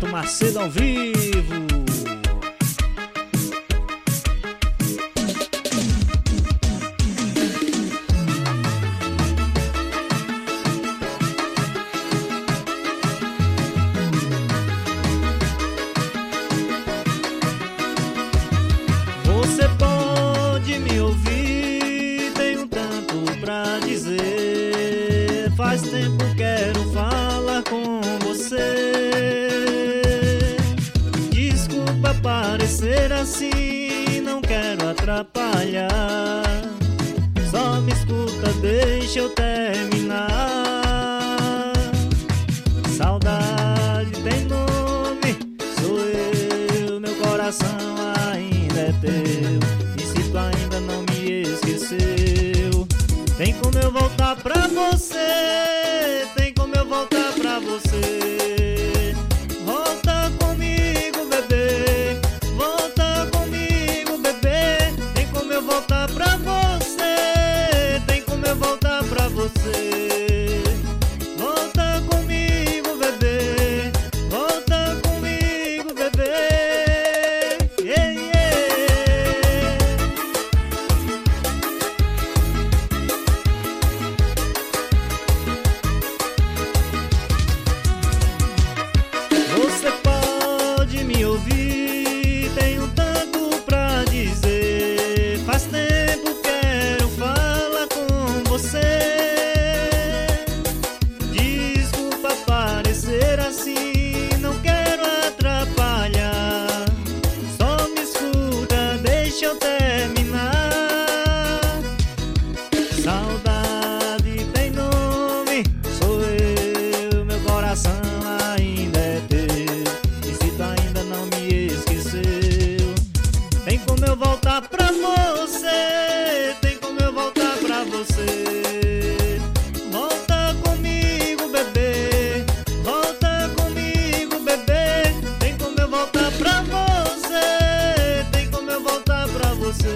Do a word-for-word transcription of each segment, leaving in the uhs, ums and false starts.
Beto Macedo ao vivo. Você pode me ouvir, tenho tanto pra dizer. Faz tempo quero falar com você. Desculpa parecer assim, não quero atrapalhar. Só me escuta, deixa eu terminar. Saudade tem nome, sou eu, meu coração ainda é teu. E se tu ainda não me esqueceu, tem como eu voltar pra você, tem como eu voltar pra você. Volta comigo, bebê, volta comigo, bebê. Tem como eu voltar pra você, tem como eu voltar pra você. Volta comigo, bebê, volta comigo, bebê. Yeah, yeah. Você pode me ouvir, tenho tanto pra dizer. Faz tempo quero falar com você. Desculpa parecer assim, não quero atrapalhar. Só me escuta, deixa eu terminar. Saudade tem nome, sou eu, meu coração ainda é teu. E se tu ainda não me esqueceu, tem como eu voltar pra você, tem como eu voltar pra você. Volta comigo, bebê, volta comigo, bebê. Tem como eu voltar pra você, tem como eu voltar pra você.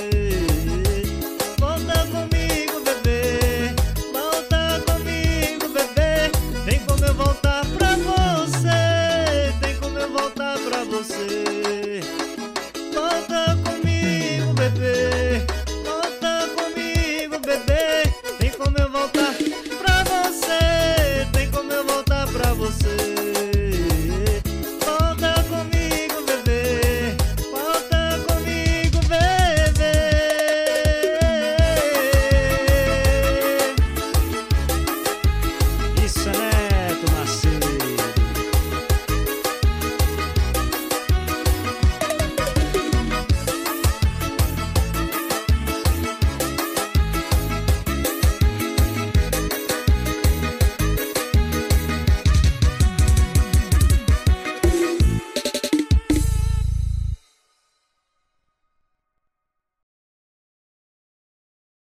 Volta comigo, bebê, volta comigo, bebê. Tem como eu voltar pra você, tem como eu voltar pra você. Volta comigo, bebê, volta comigo, bebê. Tem como eu voltar pra você.